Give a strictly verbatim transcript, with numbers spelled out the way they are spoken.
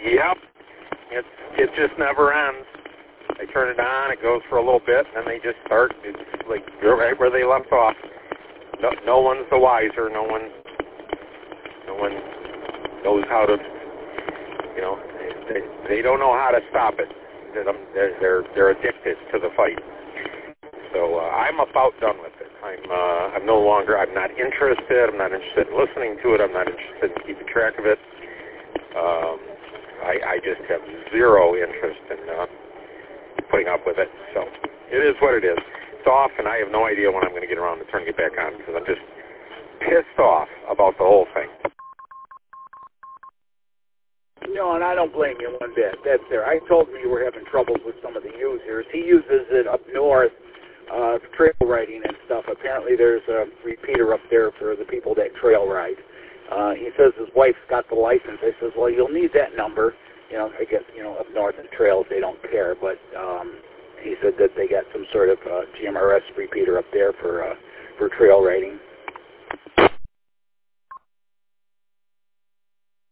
Yep. It, it just never ends. They turn it on, it goes for a little bit, and then they just start, it's like right where they left off. No, no one's the wiser. No one, no one knows how to, you know, they, they don't know how to stop it. They're, they're, they're addicted to the fight. So uh, I'm about done with it. I'm, uh, I'm no longer, I'm not interested. I'm not interested in listening to it. I'm not interested in keeping track of it. Um, I, I just have zero interest in uh, putting up with it. So it is what it is. It's off, and I have no idea when I'm going to get around to turning it back on because I'm just pissed off about the whole thing. No, and I don't blame you one bit. That's there. I told him you were having troubles with some of the users. He uses it up north, uh, trail riding and stuff. Apparently there's a repeater up there for the people that trail ride. Uh, he says his wife's got the license. I says, well, you'll need that number. You know, I guess, you know, up north in trails they don't care, but um, he said that they got some sort of uh, G M R S repeater up there for uh, for trail riding.